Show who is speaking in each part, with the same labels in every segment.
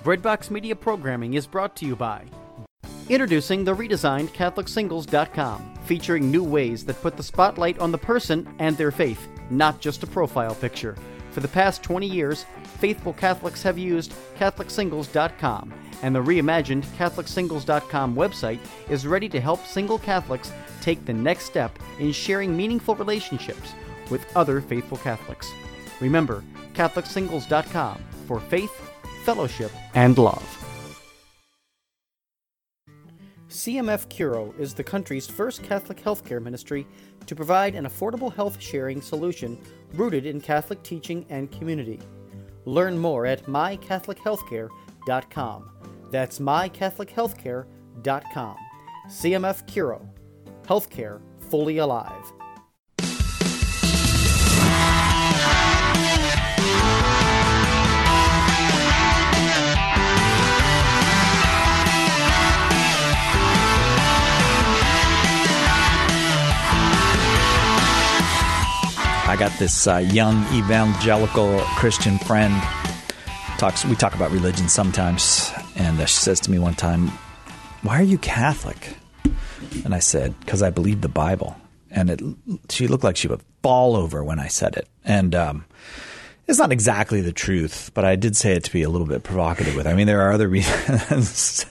Speaker 1: Breadbox Media programming is brought to you by introducing the redesigned CatholicSingles.com, featuring new ways that put the spotlight on the person and their faith, not just a profile picture. For the past 20 years, faithful Catholics have used CatholicSingles.com, and the reimagined CatholicSingles.com website is ready to help single Catholics take the next step in sharing meaningful relationships with other faithful Catholics. Remember, CatholicSingles.com for faith, fellowship, and love. CMF Curo is the country's first Catholic healthcare ministry to provide an affordable health-sharing solution rooted in Catholic teaching and community. Learn more at mycatholichealthcare.com. That's mycatholichealthcare.com. CMF Curo. Healthcare fully alive.
Speaker 2: I got this young evangelical Christian friend. We talk about religion sometimes, and she says to me one time, "Why are you Catholic?" And I said, "Because I believe the Bible." And she looked like she would fall over when I said it. And it's not exactly the truth, but I did say it to be a little bit provocative with it. I mean, there are other reasons.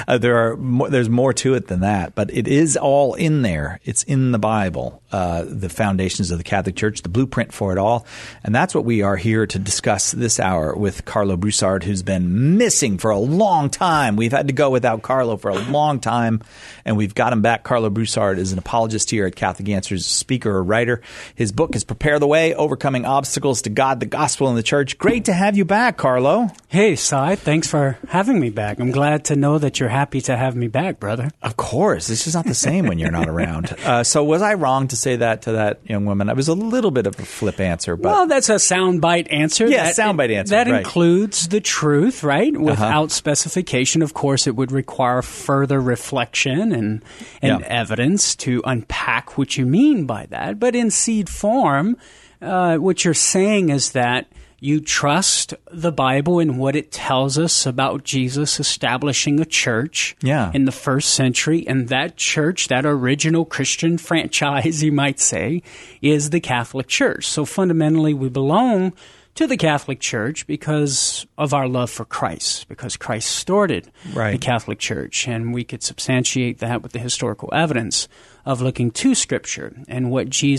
Speaker 2: There's more to it than that, but it is all in there. It's in the Bible, the foundations of the Catholic Church, the blueprint for it all. And that's what we are here to discuss this hour with Carlo Broussard, who's been missing for a long time. We've had to go without Carlo for a long time, and we've got him back. Carlo Broussard is an apologist here at Catholic Answers, speaker or writer. His book is Prepare the Way, Overcoming Obstacles to God, the Gospel, and the Church. Great to have you back, Carlo.
Speaker 3: Hey, Cy. Thanks for having me back. I'm glad to know that you're happy to have me back, brother.
Speaker 2: Of course. It's just not the same when you're not around. So was I wrong to say that to that young woman? It was a little bit of a flip answer. But
Speaker 3: well, that's a soundbite answer.
Speaker 2: Yeah, soundbite answer.
Speaker 3: That
Speaker 2: right.
Speaker 3: includes the truth, right? Without specification, of course, it would require further reflection and evidence to unpack what you mean by that. But in seed form, what you're saying is that you trust the Bible and what it tells us about Jesus establishing a church in the first century. And that church, that original Christian franchise, you might say, is the Catholic Church. So fundamentally, we belong to the Catholic Church because of our love for Christ, because Christ started the Catholic Church. And we could substantiate that with the historical evidence of looking to Scripture and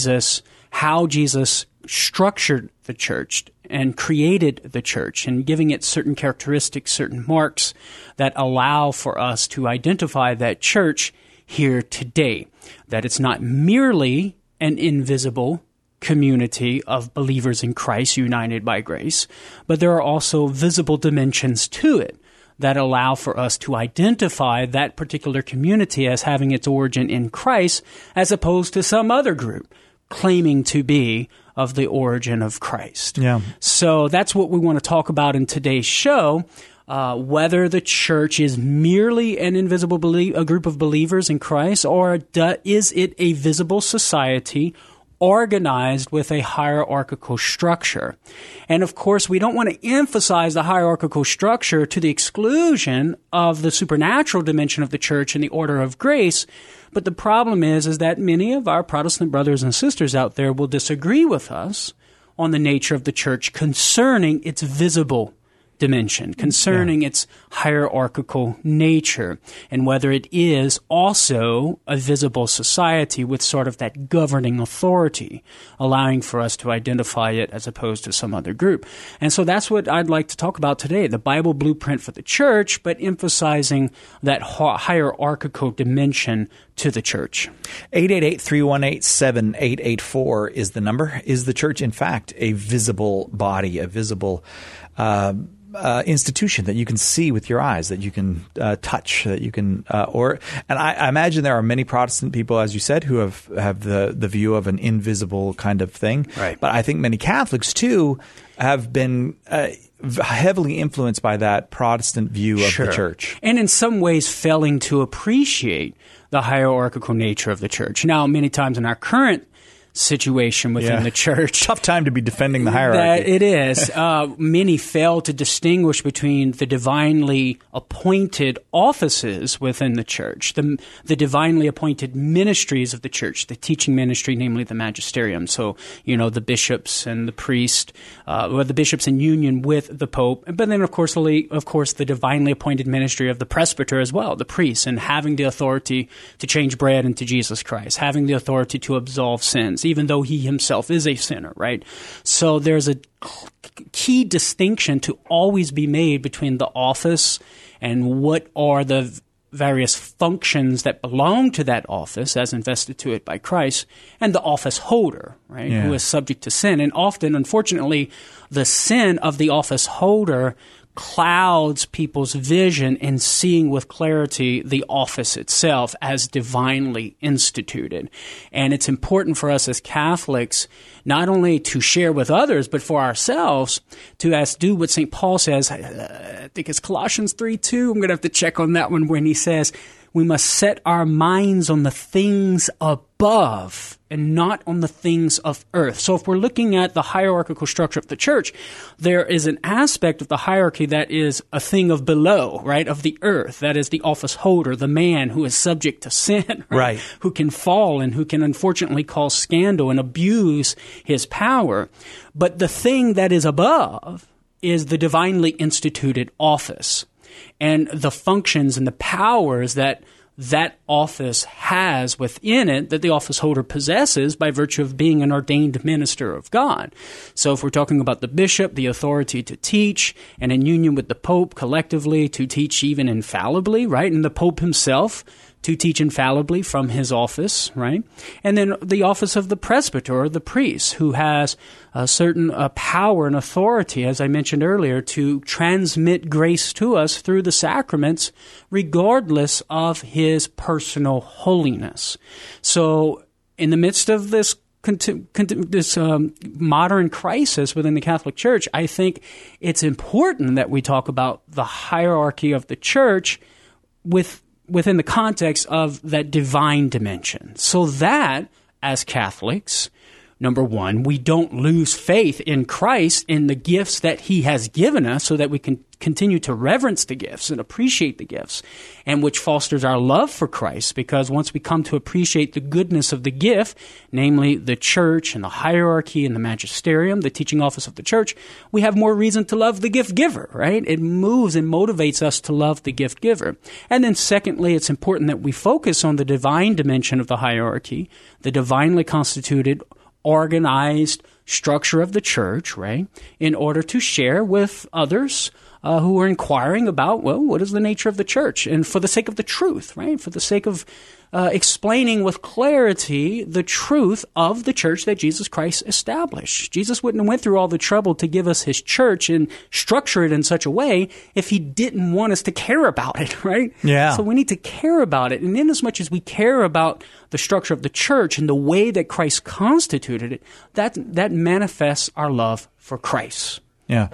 Speaker 3: how Jesus structured the church and created the church and giving it certain characteristics, certain marks that allow for us to identify that church here today, that it's not merely an invisible community of believers in Christ united by grace, but there are also visible dimensions to it that allow for us to identify that particular community as having its origin in Christ as opposed to some other group claiming to be of the origin of Christ. Yeah. So that's what we want to talk about in today's show, whether the church is merely an invisible a group of believers in Christ, or is it a visible society organized with a hierarchical structure. And of course, we don't want to emphasize the hierarchical structure to the exclusion of the supernatural dimension of the church and the order of grace. But the problem is that many of our Protestant brothers and sisters out there will disagree with us on the nature of the church concerning its visible dimension, concerning its hierarchical nature, and whether it is also a visible society with sort of that governing authority, allowing for us to identify it as opposed to some other group. And so that's what I'd like to talk about today, the Bible blueprint for the church, but emphasizing that hierarchical dimension to the church.
Speaker 2: 888-318-7884 is the number. Is the church, in fact, a visible body, a visible institution that you can see with your eyes, that you can touch, that you can and I imagine there are many Protestant people, as you said, who have the view of an invisible kind of thing. Right. But I think many Catholics too have been heavily influenced by that Protestant view of the church,
Speaker 3: and in some ways failing to appreciate the hierarchical nature of the church. Now, many times in our current situation within the church.
Speaker 2: Tough time to be defending the hierarchy.
Speaker 3: It is. Many fail to distinguish between the divinely appointed offices within the church, the divinely appointed ministries of the church, the teaching ministry, namely the magisterium. So, the bishops and the priest, or the bishops in union with the pope, but then, of course, the divinely appointed ministry of the presbyter as well, the priest, and having the authority to change bread into Jesus Christ, having the authority to absolve sins, even though he himself is a sinner, right? So there's a key distinction to always be made between the office and what are the various functions that belong to that office as invested to it by Christ, and the office holder, right, who is subject to sin. And often, unfortunately, the sin of the office holder clouds people's vision in seeing with clarity the office itself as divinely instituted. And it's important for us as Catholics not only to share with others, but for ourselves to do what St. Paul says. I think it's Colossians 3:2. I'm going to have to check on that one, when he says, we must set our minds on the things above and not on the things of earth. So if we're looking at the hierarchical structure of the church, there is an aspect of the hierarchy that is a thing of below, right, of the earth. That is the office holder, the man who is subject to sin, right? Who can fall and who can unfortunately cause scandal and abuse his power. But the thing that is above is the divinely instituted office, and the functions and the powers that office has within it, that the office holder possesses by virtue of being an ordained minister of God. So if we're talking about the bishop, the authority to teach, and in union with the Pope collectively to teach even infallibly, right? And the Pope himself to teach infallibly from his office, right? And then the office of the presbyter, or the priest, who has a certain power and authority, as I mentioned earlier, to transmit grace to us through the sacraments, regardless of his personal holiness. So in the midst of this modern crisis within the Catholic Church, I think it's important that we talk about the hierarchy of the church within the context of that divine dimension, so that as Catholics, number one, we don't lose faith in Christ, in the gifts that he has given us, so that we can continue to reverence the gifts and appreciate the gifts, and which fosters our love for Christ, because once we come to appreciate the goodness of the gift, namely the church and the hierarchy and the magisterium, the teaching office of the church, we have more reason to love the gift giver, right? It moves and motivates us to love the gift giver. And then secondly, it's important that we focus on the divine dimension of the hierarchy, the divinely constituted, organized structure of the church, right, in order to share with others who are inquiring about, well, what is the nature of the church? And for the sake of the truth, right, for the sake of explaining with clarity the truth of the church that Jesus Christ established. Jesus wouldn't have went through all the trouble to give us his church and structure it in such a way if he didn't want us to care about it, right?
Speaker 2: Yeah.
Speaker 3: So we need to care about it. And inasmuch as we care about the structure of the church and the way that Christ constituted it, that manifests our love for Christ.
Speaker 2: Yeah.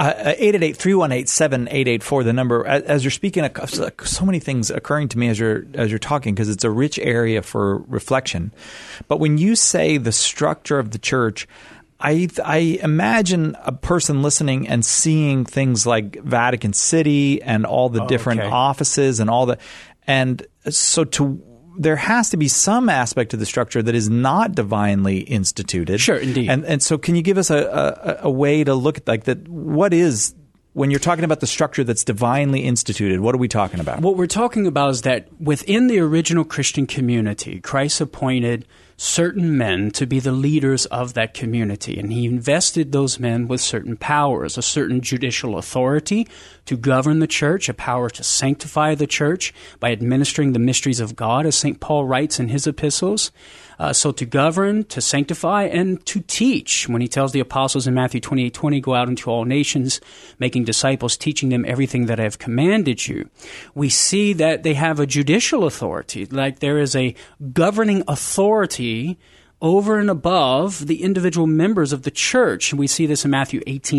Speaker 2: 888-318-7884, the number. As you're speaking, so many things occurring to me as you're talking, because it's a rich area for reflection. But when you say the structure of the church, I imagine a person listening and seeing things like Vatican City and all the different offices and all the, and so there has to be some aspect of the structure that is not divinely instituted.
Speaker 3: Sure, indeed.
Speaker 2: And so can you give us a way to look at like that? What is, when you're talking about the structure that's divinely instituted, what are we talking about?
Speaker 3: What we're talking about is that within the original Christian community, Christ appointed certain men to be the leaders of that community, and he invested those men with certain powers, a certain judicial authority to govern the church, a power to sanctify the church by administering the mysteries of God, as St. Paul writes in his epistles. So to govern, to sanctify, and to teach. When he tells the apostles in Matthew 28:20, go out into all nations, making disciples, teaching them everything that I have commanded you. We see that they have a judicial authority, like there is a governing authority over and above the individual members of the church. We see this in Matthew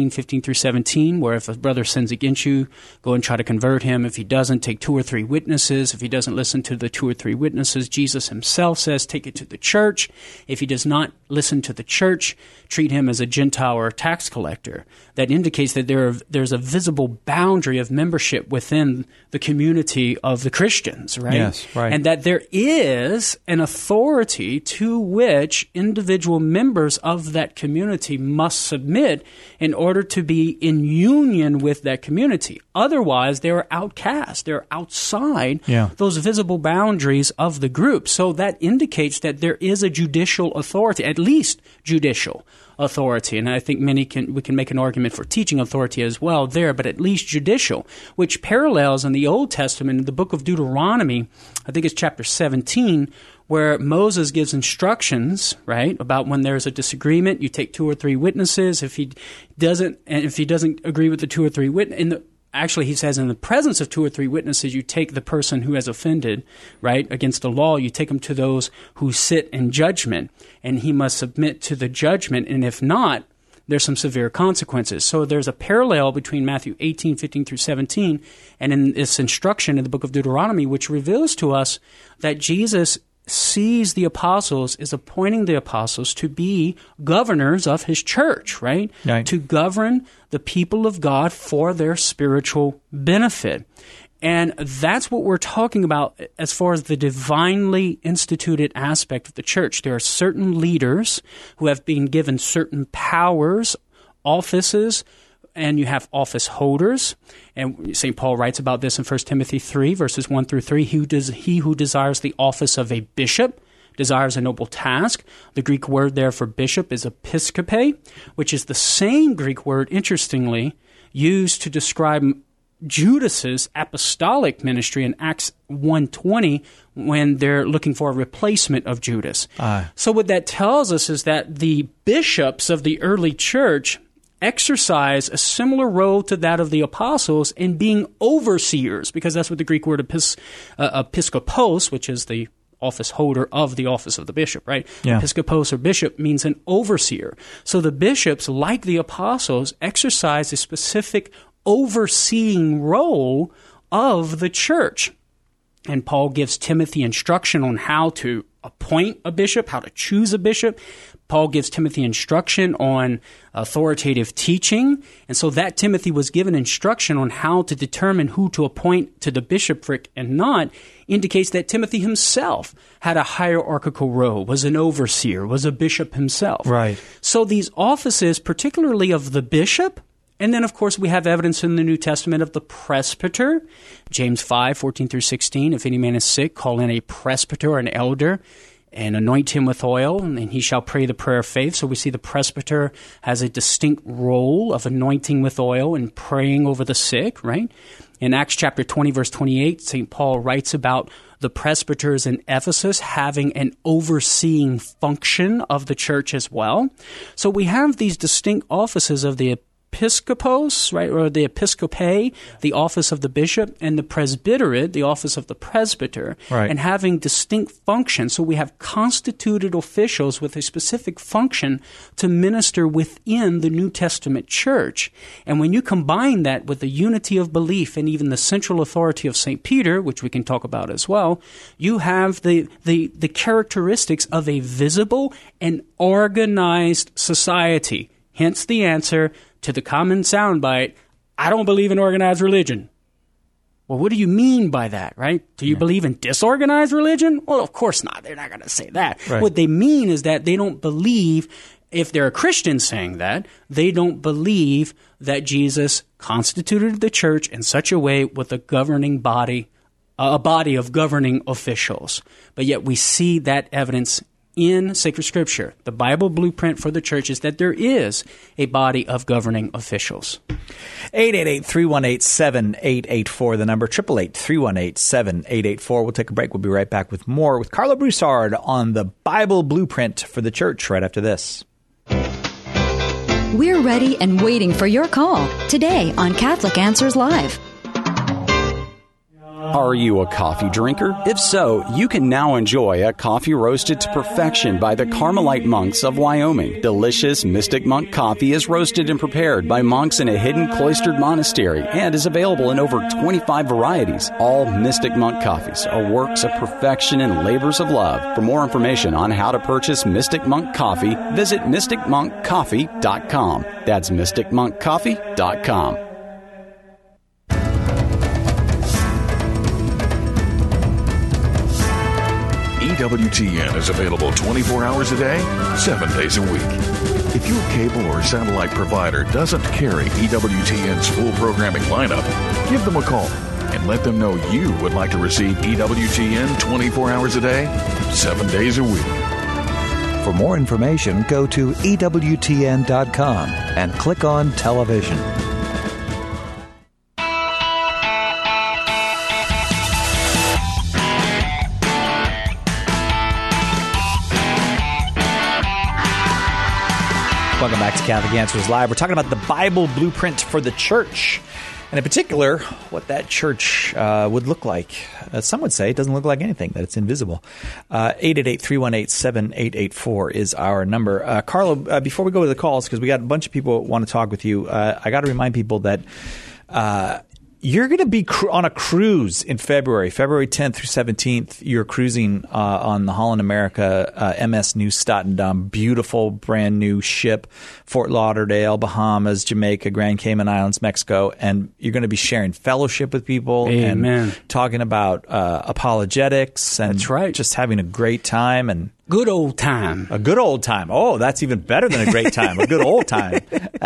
Speaker 3: 18:15-17, where if a brother sins against you, go and try to convert him. If he doesn't, take 2 or 3 witnesses. If he doesn't listen to the 2 or 3 witnesses, Jesus himself says, take it to the church. If he does not listen to the church, treat him as a Gentile or a tax collector. That indicates that there's a visible boundary of membership within the community of the Christians, right?
Speaker 2: Yes, right.
Speaker 3: And that there is an authority to which individual members of that community must submit in order to be in union with that community. Otherwise, they're outcast. They're outside those visible boundaries of the group. So that indicates that there is a judicial authority, at least judicial authority. And I think we can make an argument for teaching authority as well there, but at least judicial, which parallels in the Old Testament, in the book of Deuteronomy, I think it's chapter 17, where Moses gives instructions, right, about when there's a disagreement, you take 2 or 3 witnesses. If he doesn't agree with the 2 or 3 witnesses, actually, he says, in the presence of 2 or 3 witnesses, you take the person who has offended, right, against the law. You take him to those who sit in judgment, and he must submit to the judgment. And if not, there's some severe consequences. So there's a parallel between Matthew 18:15-17, and in this instruction in the book of Deuteronomy, which reveals to us that Jesus sees the apostles, is appointing the apostles to be governors of his church, right? To govern the people of God for their spiritual benefit. And that's what we're talking about as far as the divinely instituted aspect of the church. There are certain leaders who have been given certain powers, offices, and you have office holders. And St. Paul writes about this in 1 Timothy 3, verses 1-3. He who desires the office of a bishop desires a noble task. The Greek word there for bishop is episkope, which is the same Greek word, interestingly, used to describe Judas's apostolic ministry in Acts 1:20 when they're looking for a replacement of Judas. So what that tells us is that the bishops of the early church exercise a similar role to that of the apostles in being overseers, because that's what the Greek word episkopos, which is the office holder of the office of the bishop, right? Episkopos or bishop means an overseer. So the bishops, like the apostles, exercise a specific overseeing role of the church. And Paul gives Timothy instruction on how to appoint a bishop, how to choose a bishop. Paul gives Timothy instruction on authoritative teaching. And so that Timothy was given instruction on how to determine who to appoint to the bishopric and not indicates that Timothy himself had a hierarchical role, was an overseer, was a bishop himself.
Speaker 2: Right.
Speaker 3: So these offices, particularly of the bishop, and then, of course, we have evidence in the New Testament of the presbyter. James 5:14-16, if any man is sick, call in a presbyter or an elder and anoint him with oil, and he shall pray the prayer of faith. So we see the presbyter has a distinct role of anointing with oil and praying over the sick, right? In Acts chapter 20, verse 28, St. Paul writes about the presbyters in Ephesus having an overseeing function of the church as well. So we have these distinct offices of the episkopos, right, or the episcope, the office of the bishop, and the presbyterate, the office of the presbyter,
Speaker 2: right,
Speaker 3: and having distinct functions. So we have constituted officials with a specific function to minister within the New Testament church. And when you combine that with the unity of belief and even the central authority of St. Peter, which we can talk about as well, you have the characteristics of a visible and organized society. Hence the answer to the common soundbite, I don't believe in organized religion. Well, what do you mean by that, right? Do you believe in disorganized religion? Well, of course not. They're not going to say that.
Speaker 2: Right.
Speaker 3: What they mean is that they don't believe, if they're a Christian saying that, they don't believe that Jesus constituted the church in such a way with a governing body, a body of governing officials. But yet we see that evidence in sacred scripture. The Bible blueprint for the church is that there is a body of governing officials.
Speaker 2: 888-318-7884, the number, 888-318-7884. We'll take a break. We'll be right back with more with Carlo Broussard on the Bible blueprint for the church right after this.
Speaker 4: We're ready and waiting for your call today on Catholic Answers Live. Are you a coffee drinker? If so, you can now enjoy a coffee roasted to perfection by the Carmelite monks of Wyoming. Delicious Mystic Monk coffee is roasted and prepared by monks in a hidden cloistered monastery and is available in over 25 varieties. All Mystic Monk coffees are works of perfection and labors of love. For more information on how to purchase Mystic Monk coffee, visit mysticmonkcoffee.com. That's mysticmonkcoffee.com.
Speaker 5: EWTN is available 24 hours a day, 7 days a week. If your cable or satellite provider doesn't carry EWTN's full programming lineup, give them a call and let them know you would like to receive EWTN 24 hours a day, 7 days a week.
Speaker 6: For more information, go to EWTN.com and click on television.
Speaker 2: Welcome back to Catholic Answers Live. We're talking about the Bible blueprint for the church, and in particular, what that church would look like. Some would say it doesn't look like anything, that it's invisible. 888-318-7884 is our number. Carlo, before we go to the calls, because we got a bunch of people who want to talk with you, I got to remind people that you're going to be on a cruise in February 10th through 17th. You're cruising on the Holland America MS New Statendam, beautiful brand new ship, Fort Lauderdale, Bahamas, Jamaica, Grand Cayman Islands, Mexico, and you're going to be sharing fellowship with people.
Speaker 3: Amen.
Speaker 2: And talking about apologetics and
Speaker 3: That's right.
Speaker 2: just having a great time and
Speaker 3: Good old time.
Speaker 2: a good old time. Oh, that's even better than a great time. A good old time.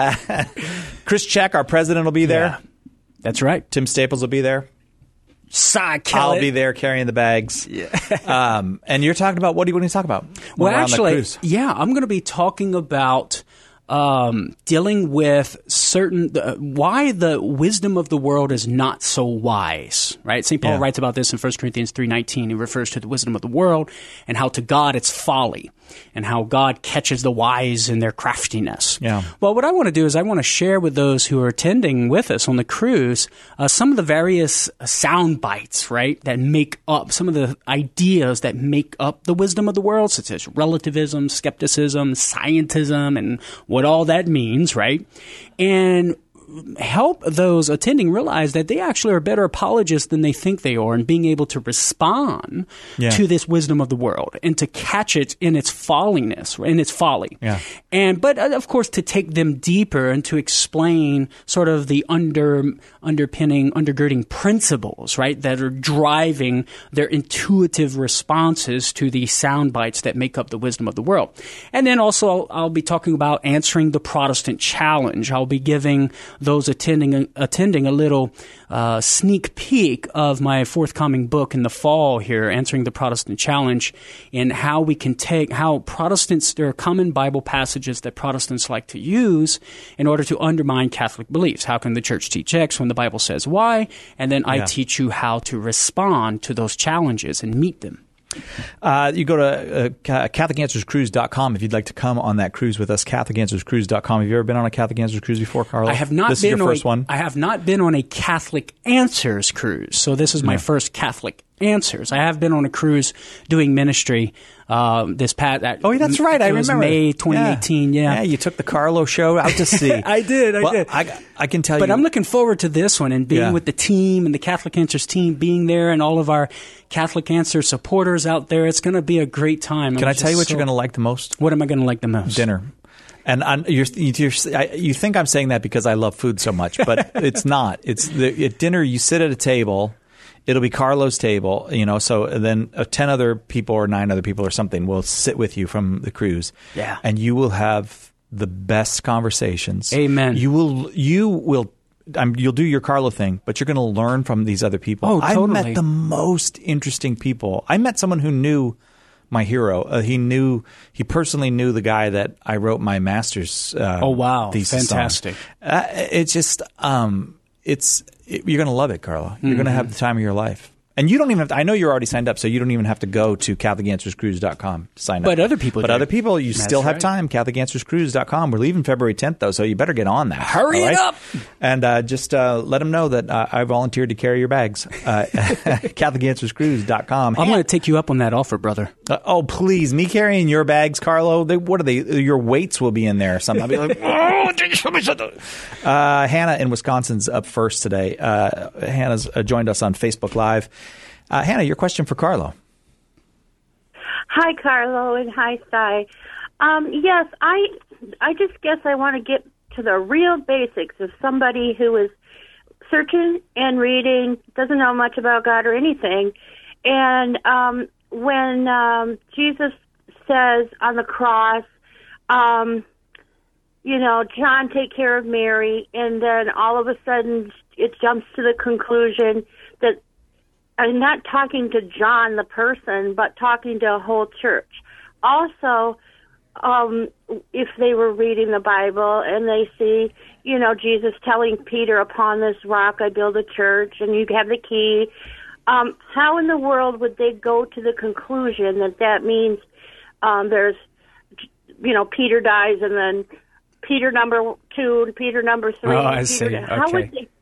Speaker 2: Chris Check, our president, will be there.
Speaker 3: Yeah. That's right.
Speaker 2: Tim Staples will be there. I'll be there carrying the bags. Yeah. And you're talking about, what do you want to talk about?
Speaker 3: Well, actually, yeah, I'm going to be talking about dealing with why the wisdom of the world is not so wise, right? St. Paul writes about this in 1 Corinthians 3:19. He refers to the wisdom of the world and how to God it's folly, and how God catches the wise in their craftiness.
Speaker 2: Yeah.
Speaker 3: Well, what I want to do is I want to share with those who are attending with us on the cruise some of the various sound bites, right, that make up some of the ideas that make up the wisdom of the world, such as relativism, skepticism, scientism, and what all that means, right? And help those attending realize that they actually are better apologists than they think they are in being able to respond to this wisdom of the world and to catch it in its folliness, in its folly.
Speaker 2: Yeah.
Speaker 3: But of course, to take them deeper and to explain sort of the undergirding principles, right, that are driving their intuitive responses to the sound bites that make up the wisdom of the world. And then also I'll be talking about answering the Protestant challenge. I'll be giving those attending a little sneak peek of my forthcoming book in the fall here, Answering the Protestant Challenge, and how we can how Protestants, there are common Bible passages that Protestants like to use in order to undermine Catholic beliefs. How can the church teach X when the Bible says Y? And then I teach you how to respond to those challenges and meet them.
Speaker 2: You go to CatholicAnswersCruise.com if you'd like to come on that cruise with us. CatholicAnswersCruise.com. Have you ever been on a Catholic Answers cruise before, Carlo?
Speaker 3: I have not.
Speaker 2: This is your first one.
Speaker 3: I have not been on a Catholic Answers cruise, so this is my first Catholic Answers. I have been on a cruise doing ministry. This past.
Speaker 2: Oh, that's right. I remember
Speaker 3: May 2018. Yeah,
Speaker 2: you took the Carlo show out to sea.
Speaker 3: I did.
Speaker 2: I can tell you.
Speaker 3: But I'm looking forward to this one and being with the team and the Catholic Answers team being there and all of our Catholic Answers supporters out there. It's going to be a great time.
Speaker 2: Can I tell you what you're going to like the most?
Speaker 3: What am I going to like the most?
Speaker 2: Dinner. And you think I'm saying that because I love food so much, but it's not. It's at dinner. You sit at a table. It'll be Carlo's table, so then 10 other people or 9 other people or something will sit with you from the cruise.
Speaker 3: Yeah.
Speaker 2: And you will have the best conversations.
Speaker 3: Amen.
Speaker 2: You'll do your Carlo thing, but you're going to learn from these other people.
Speaker 3: Oh, totally.
Speaker 2: I met the most interesting people. I met someone who knew my hero. He personally knew the guy that I wrote my master's thesis
Speaker 3: fantastic.
Speaker 2: on. It's just you're going to love it, Carlo. You're going to have the time of your life. And you don't even have to, I know you're already signed up, so you don't even have to go to CatholicAnswersCruise.com to sign up.
Speaker 3: But other people
Speaker 2: you still have time. CatholicAnswersCruise.com. We're leaving February 10th, though, so you better get on that.
Speaker 3: Hurry it up!
Speaker 2: And just let them know that I volunteered to carry your bags. CatholicAnswersCruise.com.
Speaker 3: I'm going to take you up on that offer, brother.
Speaker 2: Oh, please. Me carrying your bags, Carlo? What are they? Your weights will be in there or something. I'll be like, Hannah in Wisconsin's up first today. Hannah's joined us on Facebook Live. Hannah, your question for Carlo.
Speaker 7: Hi, Carlo, and hi, Cy. Yes, I just guess I want to get to the real basics of somebody who is searching and reading, doesn't know much about God or anything. And when Jesus says on the cross, John, take care of Mary, and then all of a sudden it jumps to the conclusion that I'm not talking to John, the person, but talking to a whole church. Also, if they were reading the Bible and they see, Jesus telling Peter, upon this rock I build a church, and you have the key, how in the world would they go to the conclusion that means there's, Peter dies and then Peter number 2 and Peter number 3?
Speaker 3: Oh, I see.
Speaker 7: How would they?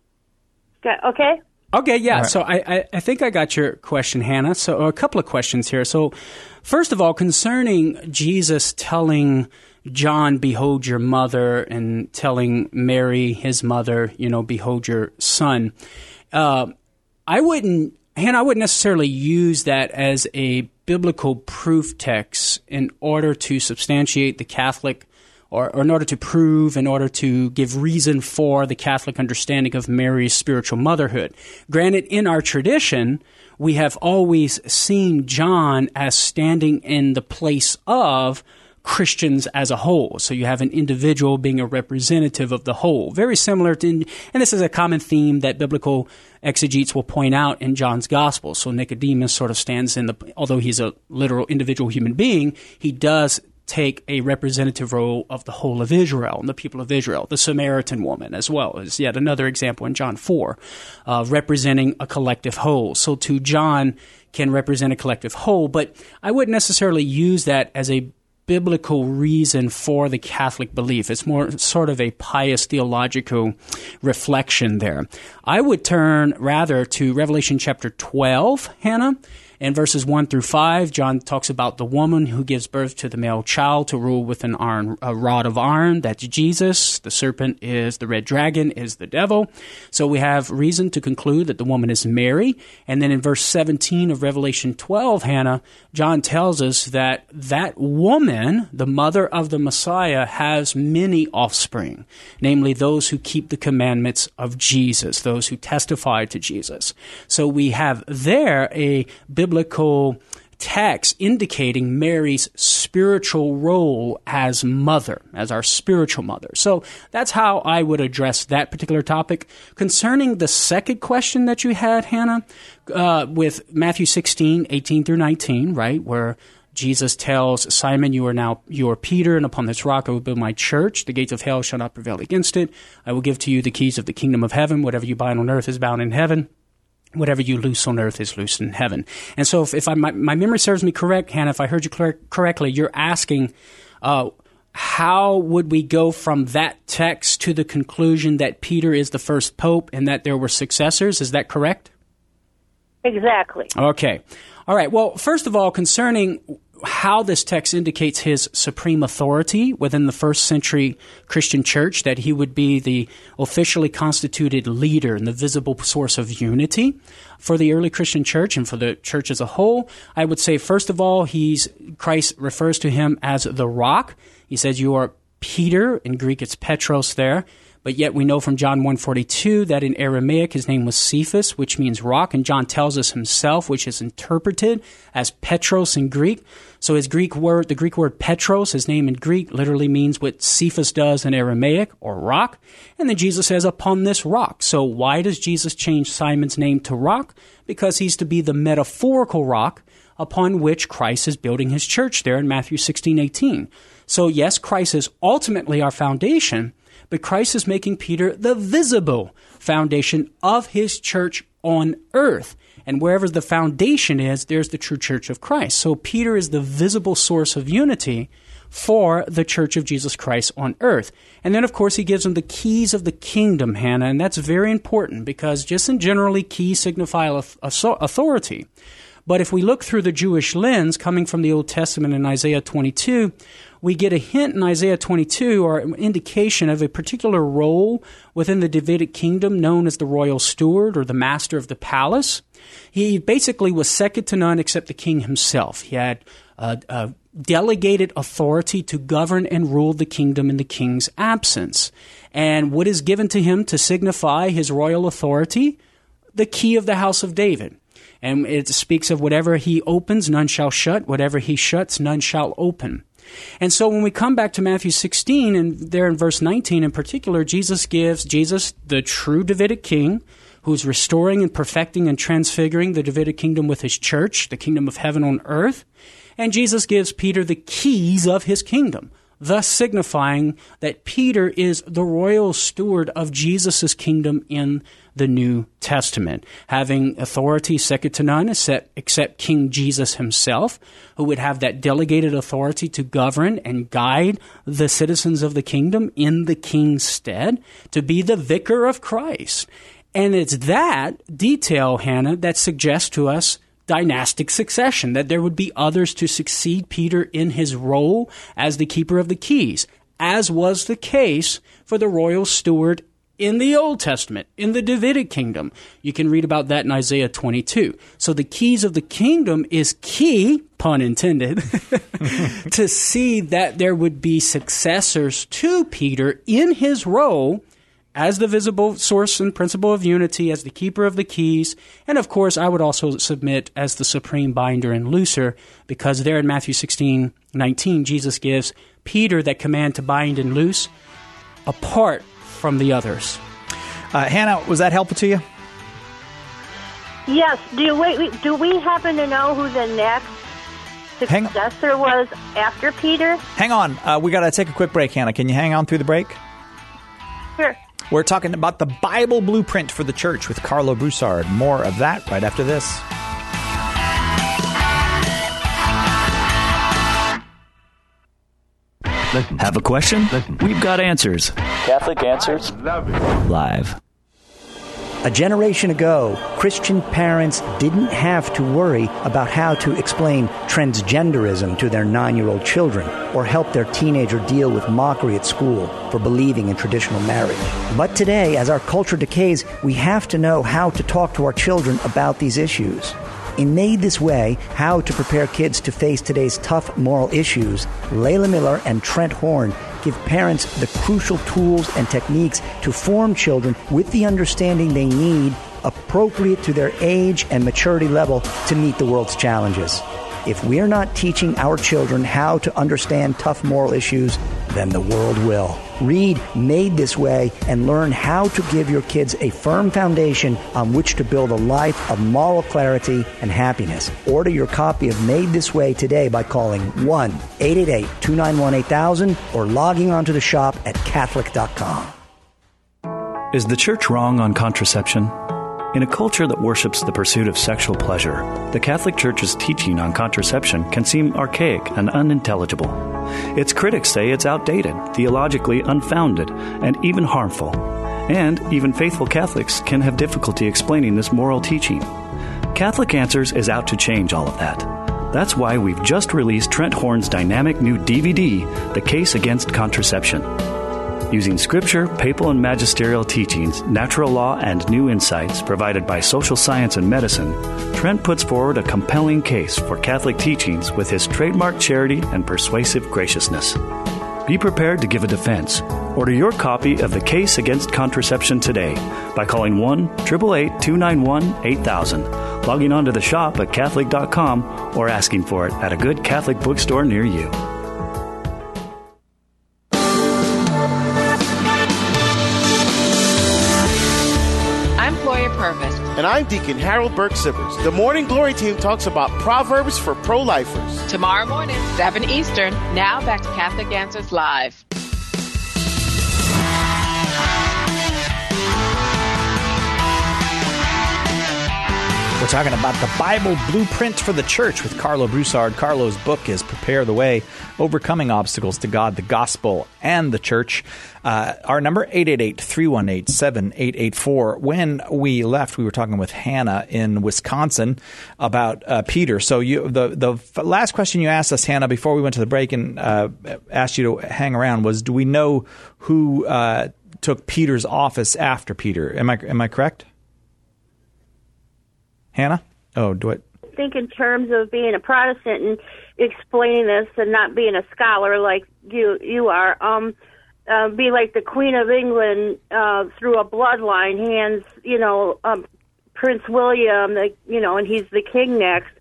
Speaker 7: Okay.
Speaker 3: Okay, yeah.
Speaker 2: Right.
Speaker 3: So I think I got your question, Hannah. So a couple of questions here. So first of all, concerning Jesus telling John, behold your mother, and telling Mary, his mother, behold your son. Hannah, I wouldn't necessarily use that as a biblical proof text in order to substantiate the Catholic or in order to prove, in order to give reason for the Catholic understanding of Mary's spiritual motherhood. Granted, in our tradition, we have always seen John as standing in the place of Christians as a whole. So you have an individual being a representative of the whole. Very similar to, and this is a common theme that biblical exegetes will point out in John's gospel. So Nicodemus sort of stands although he's a literal individual human being, he does take a representative role of the whole of Israel and the people of Israel. The Samaritan woman as well is yet another example in John 4, representing a collective whole. So too John can represent a collective whole, but I wouldn't necessarily use that as a biblical reason for the Catholic belief. It's more sort of a pious theological reflection there. I would turn rather to Revelation chapter 12, Hannah. In verses 1 through 5, John talks about the woman who gives birth to the male child to rule with a rod of iron. That's Jesus. The serpent is the red dragon, is the devil. So we have reason to conclude that the woman is Mary. And then in verse 17 of Revelation 12, Hannah, John tells us that that woman, the mother of the Messiah, has many offspring, namely those who keep the commandments of Jesus, those who testify to Jesus. So we have there a biblical text indicating Mary's spiritual role as mother, as our spiritual mother. So that's how I would address that particular topic. Concerning the second question that you had, Hannah, with Matthew 16, 18 through 19, right, where Jesus tells Simon, you are Peter, and upon this rock I will build my church. The gates of hell shall not prevail against it. I will give to you the keys of the kingdom of heaven. Whatever you bind on earth is bound in heaven. Whatever you loose on earth is loosed in heaven. And so if my memory serves me correct, Hannah, if I heard you correctly, you're asking how would we go from that text to the conclusion that Peter is the first pope and that there were successors? Is that correct?
Speaker 7: Exactly.
Speaker 3: Okay. All right. Well, first of all, concerning how this text indicates his supreme authority within the first century Christian church, that he would be the officially constituted leader and the visible source of unity for the early Christian church and for the church as a whole, I would say, first of all, Christ refers to him as the rock. He says, you are Peter. In Greek, it's Petros there. But yet we know from John 1:42 that in Aramaic his name was Cephas, which means rock, and John tells us himself, which is interpreted as Petros in Greek. So the Greek word Petros, his name in Greek, literally means what Cephas does in Aramaic, or rock. And then Jesus says, upon this rock. So why does Jesus change Simon's name to rock? Because he's to be the metaphorical rock upon which Christ is building his church there in Matthew 16:18. So yes, Christ is ultimately our foundation, but Christ is making Peter the visible foundation of his church on earth. And wherever the foundation is, there's the true church of Christ. So Peter is the visible source of unity for the Church of Jesus Christ on earth. And then, of course, he gives them the keys of the kingdom, Hannah, and that's very important because just in generally, keys signify authority. But if we look through the Jewish lens, coming from the Old Testament in Isaiah 22, we get a hint in Isaiah 22 or an indication of a particular role within the Davidic kingdom known as the royal steward or the master of the palace. He basically was second to none except the king himself. He had delegated authority to govern and rule the kingdom in the king's absence. And what is given to him to signify his royal authority? The key of the house of David. And it speaks of whatever he opens, none shall shut. Whatever he shuts, none shall open. And so when we come back to Matthew 16, and there in verse 19 in particular, Jesus, the true Davidic king, who's restoring and perfecting and transfiguring the Davidic kingdom with his church, the kingdom of heaven on earth. And Jesus gives Peter the keys of his kingdom, thus signifying that Peter is the royal steward of Jesus' kingdom in the New Testament, having authority second to none except King Jesus himself, who would have that delegated authority to govern and guide the citizens of the kingdom in the king's stead, to be the vicar of Christ. And it's that detail, Hannah, that suggests to us dynastic succession, that there would be others to succeed Peter in his role as the keeper of the keys, as was the case for the royal steward in the Old Testament, in the Davidic kingdom. You can read about that in Isaiah 22. So the keys of the kingdom is key, pun intended, to see that there would be successors to Peter in his role as the visible source and principle of unity, as the keeper of the keys, and of course I would also submit as the supreme binder and looser, because there in Matthew 16:19, Jesus gives Peter that command to bind and loose apart from the others.
Speaker 2: Hannah, was that helpful to you?
Speaker 7: Yes. Do we happen to know who the next successor was after Peter?
Speaker 2: Hang on. We got to take a quick break, Hannah. Can you hang on through the break?
Speaker 7: Sure.
Speaker 2: We're talking about the Bible blueprint for the church with Carlo Broussard. More of that right after this.
Speaker 8: Listen. Have a question? Listen. We've got answers. Catholic Answers Live.
Speaker 9: A generation ago, Christian parents didn't have to worry about how to explain transgenderism to their 9-year-old children or help their teenager deal with mockery at school for believing in traditional marriage. But today, as our culture decays, we have to know how to talk to our children about these issues. In Made This Way, How to Prepare Kids to Face Today's Tough Moral Issues, Layla Miller and Trent Horn give parents the crucial tools and techniques to form children with the understanding they need, appropriate to their age and maturity level to meet the world's challenges. If we're not teaching our children how to understand tough moral issues, then the world will. Read Made This Way and learn how to give your kids a firm foundation on which to build a life of moral clarity and happiness. Order your copy of Made This Way today by calling 1-888-291-8000 or logging onto the shop at Catholic.com.
Speaker 8: Is the church wrong on contraception? In a culture that worships the pursuit of sexual pleasure, the Catholic Church's teaching on contraception can seem archaic and unintelligible. Its critics say it's outdated, theologically unfounded, and even harmful. And even faithful Catholics can have difficulty explaining this moral teaching. Catholic Answers is out to change all of that. That's why we've just released Trent Horn's dynamic new DVD, The Case Against Contraception. Using scripture, papal and magisterial teachings, natural law, and new insights provided by social science and medicine, Trent puts forward a compelling case for Catholic teachings with his trademark charity and persuasive graciousness. Be prepared to give a defense. Order your copy of The Case Against Contraception today by calling 1-888-291-8000, logging on to the shop at Catholic.com, or asking for it at a good Catholic bookstore near you.
Speaker 10: And I'm Deacon Harold Burke-Sivers. The Morning Glory team talks about Proverbs for pro-lifers.
Speaker 11: Tomorrow morning, 7 Eastern. Now back to Catholic Answers Live.
Speaker 2: We're talking about the Bible Blueprint for the Church with Carlo Broussard. Carlo's book is Prepare the Way, Overcoming Obstacles to God, the Gospel, and the Church. Our number, 888-318-7884. When we left, we were talking with Hannah in Wisconsin about Peter. So the last question you asked us, Hannah, before we went to the break and asked you to hang around was, do we know who took Peter's office after Peter? Am I correct? Hannah? Oh, do it.
Speaker 7: I think in terms of being a Protestant and explaining this and not being a scholar like you are, be like the Queen of England through a bloodline, hands, Prince William, and he's the king next.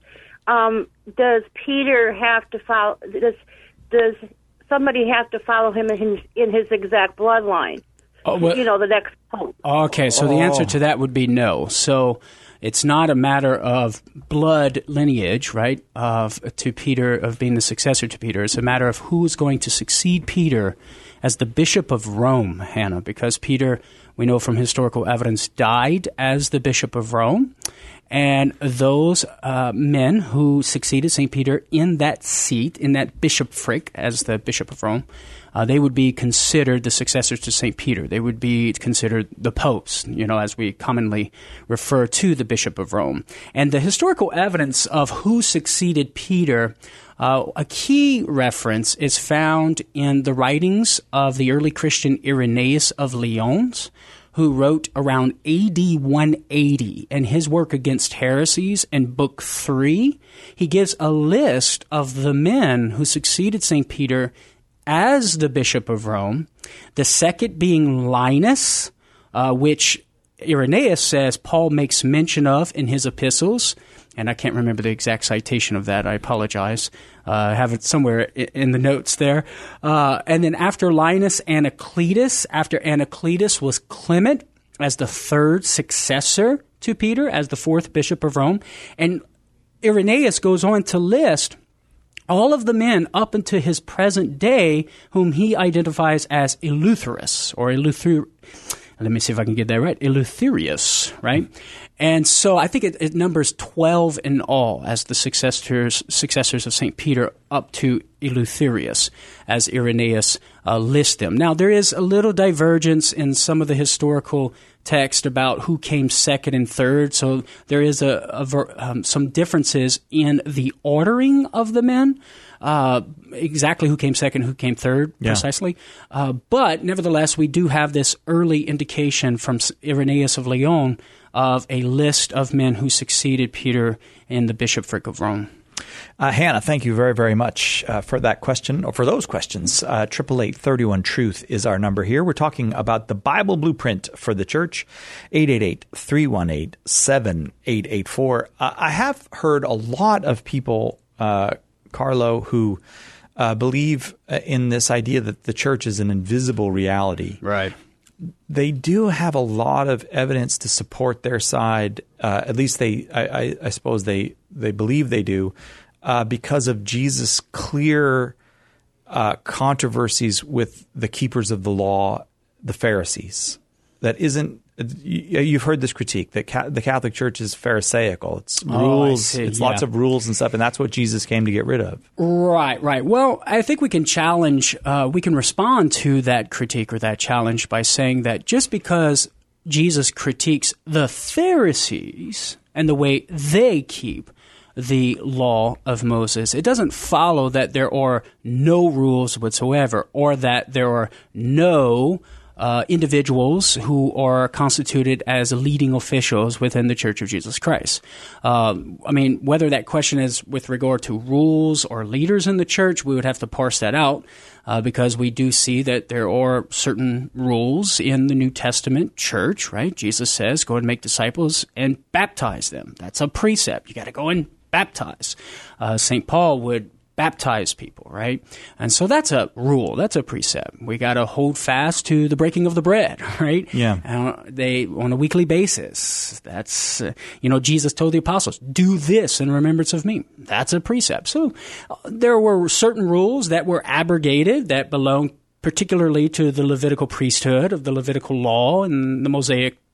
Speaker 7: Does Peter have to follow? Does somebody have to follow him in his exact bloodline? The next pope.
Speaker 3: Okay, so the answer to that would be no. So it's not a matter of blood lineage, right, to Peter, of being the successor to Peter. It's a matter of who is going to succeed Peter as the Bishop of Rome, Hannah, because Peter, we know from historical evidence, died as the Bishop of Rome. And those men who succeeded St. Peter in that seat, in that bishopric as the Bishop of Rome, they would be considered the successors to St. Peter. They would be considered the popes, as we commonly refer to the Bishop of Rome. And the historical evidence of who succeeded Peter, a key reference is found in the writings of the early Christian Irenaeus of Lyons, who wrote around AD 180, and his work against heresies in Book 3, he gives a list of the men who succeeded St. Peter as the Bishop of Rome, the second being Linus, which Irenaeus says Paul makes mention of in his epistles, and I can't remember the exact citation of that. I apologize. I have it somewhere in the notes there. And then after Linus, Anacletus. After Anacletus was Clement as the third successor to Peter, as the fourth Bishop of Rome. And Irenaeus goes on to list all of the men up until his present day whom he identifies as Eleutherus, or let me see if I can get that right, Eleutherius, right? And so I think it numbers 12 in all as the successors of St. Peter up to Eleutherius, as Irenaeus lists them. Now, there is a little divergence in some of the historical text about who came second and third, so there is some differences in the ordering of the men, exactly who came second, who came third, precisely. But nevertheless, we do have this early indication from Irenaeus of Lyon of a list of men who succeeded Peter in the bishopric of Rome.
Speaker 2: Hannah, thank you very, very much for that question, or for those questions. 888-31-TRUTH is our number here. We're talking about the Bible Blueprint for the Church, 888-318-7884. I have heard a lot of people, Carlo, who believe in this idea that the church is an invisible reality.
Speaker 3: Right.
Speaker 2: They do have a lot of evidence to support their side. At least I suppose they believe they do, because of Jesus' clear controversies with the keepers of the law, the Pharisees. That isn't. You've heard this critique that the Catholic Church is Pharisaical. It's rules. It's lots of rules and stuff, and that's what Jesus came to get rid of.
Speaker 3: Right. Well, I think we can respond to that critique or that challenge by saying that just because Jesus critiques the Pharisees and the way they keep the law of Moses, it doesn't follow that there are no rules whatsoever, or that there are no individuals who are constituted as leading officials within the Church of Jesus Christ. Whether that question is with regard to rules or leaders in the church, we would have to parse that out, because we do see that there are certain rules in the New Testament church, right? Jesus says, go and make disciples and baptize them. That's a precept. You got to go and baptize. St. Paul would baptize people, right? And so that's a rule. That's a precept. We got to hold fast to the breaking of the bread, right?
Speaker 2: Yeah.
Speaker 3: They on a weekly basis. That's Jesus told the apostles, "Do this in remembrance of me." That's a precept. So there were certain rules that were abrogated that belonged particularly to the Levitical priesthood of the Levitical law and the Mosaic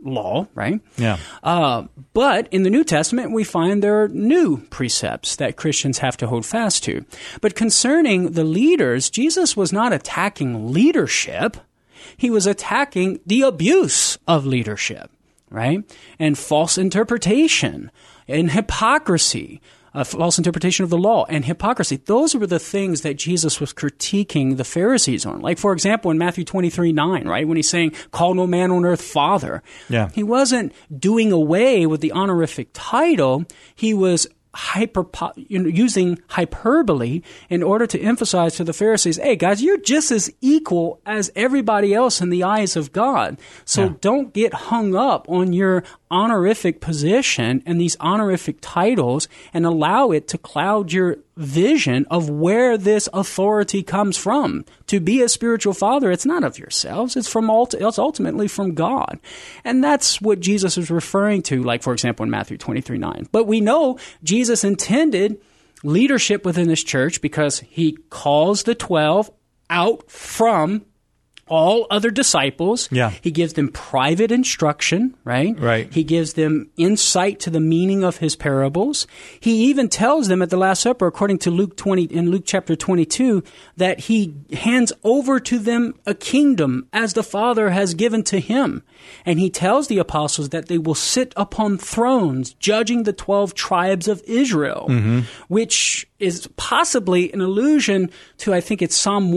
Speaker 3: law, right?
Speaker 2: Yeah.
Speaker 3: But in the New Testament, we find there are new precepts that Christians have to hold fast to. But concerning the leaders, Jesus was not attacking leadership. He was attacking the abuse of leadership, right? And false interpretation and hypocrisy. False interpretation of the law and hypocrisy. Those were the things that Jesus was critiquing the Pharisees on. Like, for example, in Matthew 23:9, right, when he's saying, call no man on earth father.
Speaker 2: Yeah.
Speaker 3: He wasn't doing away with the honorific title. He was using hyperbole in order to emphasize to the Pharisees, hey, guys, you're just as equal as everybody else in the eyes of God. So don't get hung up on your honorific position and these honorific titles and allow it to cloud your vision of where this authority comes from. To be a spiritual father, it's not of yourselves. It's ultimately from God. And that's what Jesus is referring to, like, for example, in Matthew 23:9. But we know Jesus intended leadership within this church because he calls the 12 out from all other disciples.
Speaker 2: Yeah.
Speaker 3: He gives them private instruction, right?
Speaker 2: Right.
Speaker 3: He gives them insight to the meaning of his parables. He even tells them at the Last Supper, according to Luke chapter 22, that he hands over to them a kingdom as the Father has given to him. And he tells the apostles that they will sit upon thrones judging the 12 tribes of Israel, which is possibly an allusion to, I think it's Psalm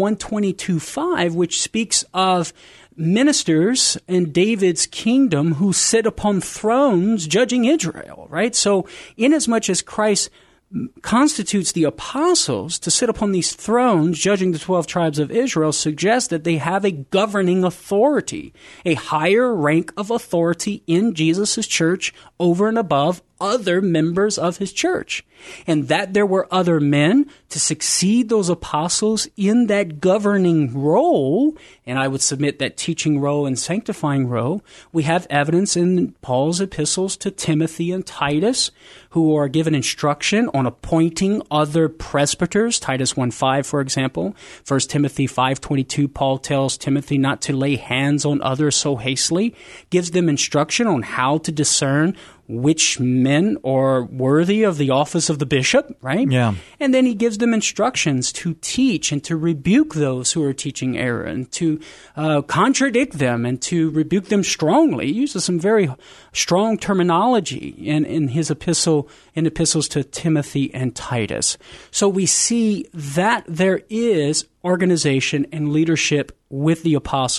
Speaker 3: 122:5, which speaks of ministers in David's kingdom who sit upon thrones judging Israel, right? So inasmuch as Christ constitutes the apostles to sit upon these thrones judging the 12 tribes of Israel suggests that they have a governing authority, a higher rank of authority in Jesus' church over and above other members of his church. And that there were other men to succeed those apostles in that governing role, and I would submit that teaching role and sanctifying role, we have evidence in Paul's epistles to Timothy and Titus, who are given instruction on appointing other presbyters, Titus 1:5, for example. 1 Timothy 5:22, Paul tells Timothy not to lay hands on others so hastily, gives them instruction on how to discern which men are worthy of the office of the bishop, right?
Speaker 2: Yeah.
Speaker 3: And then he gives them instructions to teach and to rebuke those who are teaching error and to contradict them and to rebuke them strongly. He uses some very strong terminology in his epistles to Timothy and Titus. So we see that there is organization and leadership with the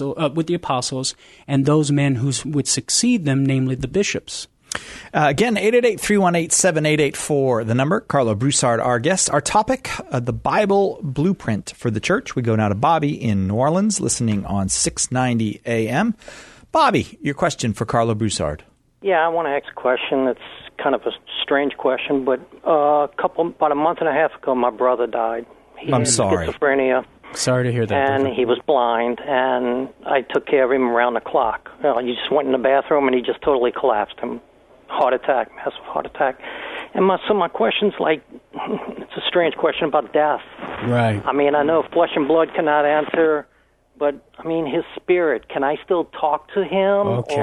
Speaker 3: apostles and those men who would succeed them, namely the bishops.
Speaker 2: Again, 888-318-7884, the number. Carlo Broussard, our guest. Our topic, the Bible Blueprint for the Church. We go now to Bobby in New Orleans, listening on 690 AM. Bobby, your question for Carlo Broussard.
Speaker 12: Yeah, I want to ask a question. It's kind of a strange question, but about a month and a half ago, my brother died. He
Speaker 2: I'm
Speaker 12: had
Speaker 2: sorry.
Speaker 12: schizophrenia.
Speaker 3: Sorry to hear that.
Speaker 12: And he was blind, and I took care of him around the clock. He just went in the bathroom, and he just totally collapsed. Heart attack, massive heart attack. And my question's like, it's a strange question about death.
Speaker 3: Right.
Speaker 12: I mean, I know flesh and blood cannot answer, but, I mean, his spirit, can I still talk to him?
Speaker 3: Okay.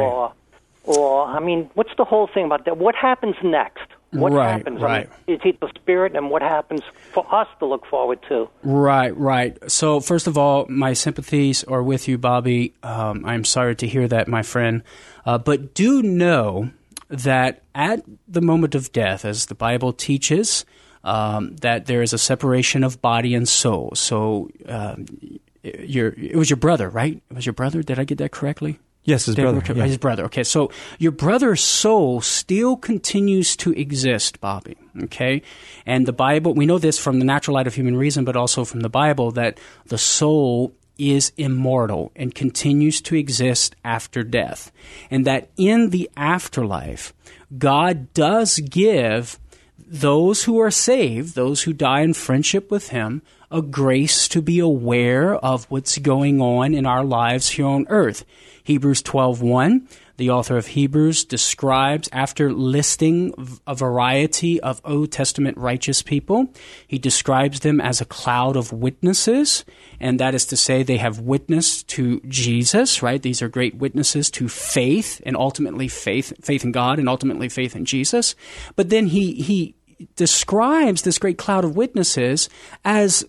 Speaker 12: Or I mean, what's the whole thing about that? What happens next? What happens?
Speaker 3: Right.
Speaker 12: I mean, is it the spirit, and what happens for us to look forward to?
Speaker 3: Right. So, first of all, my sympathies are with you, Bobby. I'm sorry to hear that, my friend. But do know that at the moment of death, as the Bible teaches, that there is a separation of body and soul. So it was your brother, right? It was your brother? Did I get that correctly?
Speaker 2: Yes, his brother. Yeah.
Speaker 3: His brother. Okay, so your brother's soul still continues to exist, Bobby. Okay? And the Bible, we know this from the natural light of human reason, but also from the Bible, that the soul is immortal and continues to exist after death. And that in the afterlife, God does give those who are saved, those who die in friendship with him, a grace to be aware of what's going on in our lives here on earth. Hebrews 12:1, the author of Hebrews describes, after listing a variety of Old Testament righteous people, he describes them as a cloud of witnesses, and that is to say they have witnessed to Jesus, right? These are great witnesses to faith, and ultimately faith in God, and ultimately faith in Jesus. But then he describes this great cloud of witnesses as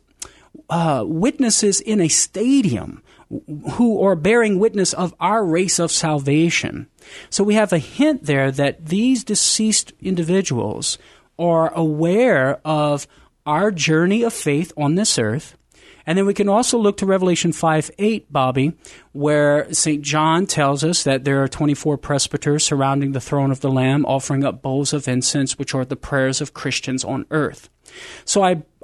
Speaker 3: witnesses in a stadium who are bearing witness of our race of salvation. So we have a hint there that these deceased individuals are aware of our journey of faith on this earth. And then we can also look to Revelation 5:8, Bobby, where St. John tells us that there are 24 presbyters surrounding the throne of the Lamb offering up bowls of incense, which are the prayers of Christians on earth. So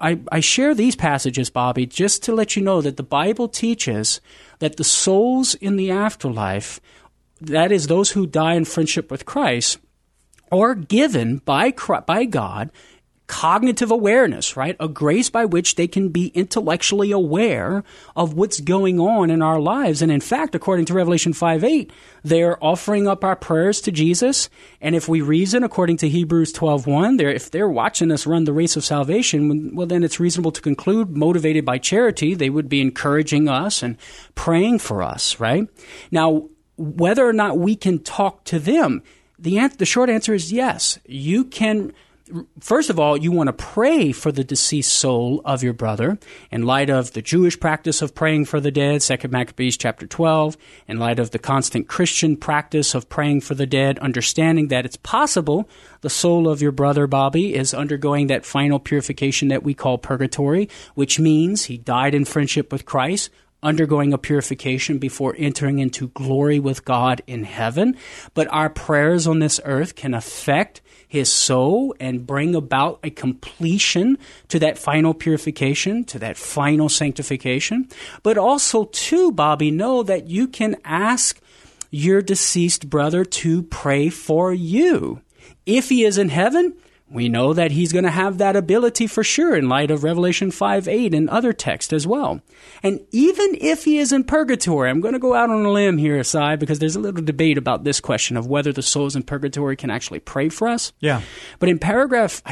Speaker 3: I share these passages, Bobby, just to let you know that the Bible teaches that the souls in the afterlife, that is those who die in friendship with Christ, are given by God cognitive awareness, right? A grace by which they can be intellectually aware of what's going on in our lives. And in fact, according to Revelation 5:8, they're offering up our prayers to Jesus. And if we reason according to Hebrews 12:1, if they're watching us run the race of salvation, well, then it's reasonable to conclude, motivated by charity, they would be encouraging us and praying for us, right? Now, whether or not we can talk to them, the short answer is yes. You can. First of all, you want to pray for the deceased soul of your brother in light of the Jewish practice of praying for the dead, 2 Maccabees chapter 12, in light of the constant Christian practice of praying for the dead, understanding that it's possible the soul of your brother, Bobby, is undergoing that final purification that we call purgatory, which means he died in friendship with Christ, undergoing a purification before entering into glory with God in heaven. But our prayers on this earth can affect his soul and bring about a completion to that final purification, to that final sanctification. But also, too, Bobby, know that you can ask your deceased brother to pray for you. If he is in heaven, we know that he's going to have that ability for sure in light of Revelation 5:8 and other texts as well. And even if he is in purgatory, I'm going to go out on a limb here, Si, because there's a little debate about this question of whether the souls in purgatory can actually pray for us.
Speaker 2: Yeah.
Speaker 3: But in paragraph